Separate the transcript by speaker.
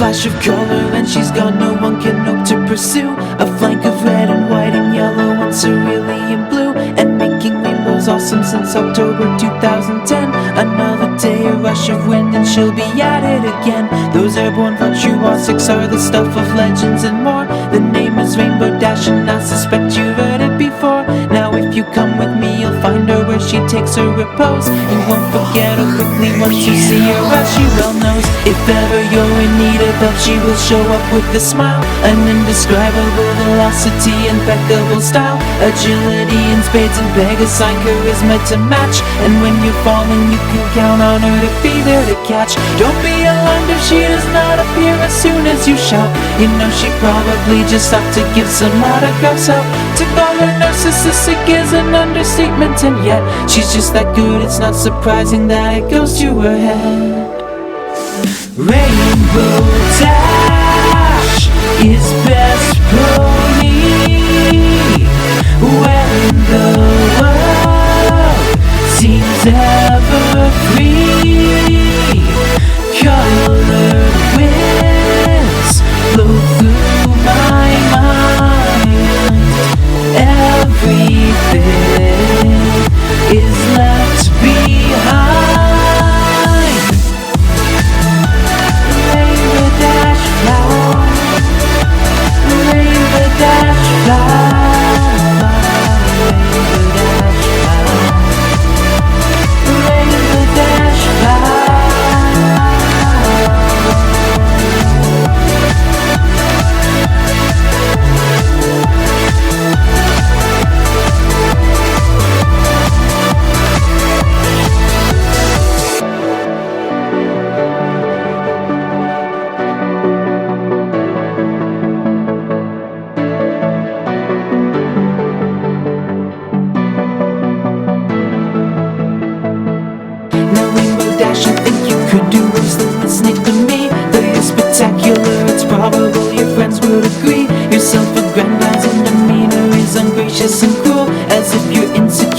Speaker 1: flash of color and she's gone, no one can hope to pursue. A flank of red and white and yellow and cerulean blue, and making rainbows awesome since October 2010. Another day, a rush of wind, and she'll be at it again. Those airborne virtuosics are the stuff of legends and more. The name is Rainbow Dash, and I suspect you've heard it before. Now if you come with me, you'll find her where she takes her repose. You won't forget her quickly once you see her, as she well knows. If ever you're in need of help, she will show up with a smile, an indescribable velocity, impeccable style, agility in spades and Pegasus, charisma to match. And when you're falling, you can count on her to be there to catch. Don't be alarmed if she does not appear as soon as you shout. You know she probably just have to give some autographs out. To call her narcissistic is an understatement, and yet she's just that good. It's not surprising that it goes to her head. Rainbow Dash is best pony when the world seems ever free. Colored winds blow through my mind. Everything is left behind. Rainbow Dash fly, Rainbow Dash fly, Rainbow Dash fly. I think you could do worse than listening to me. Though you're spectacular, it's probable your friends would agree. Your self-aggrandizing demeanor is ungracious and cruel, as if you're insecure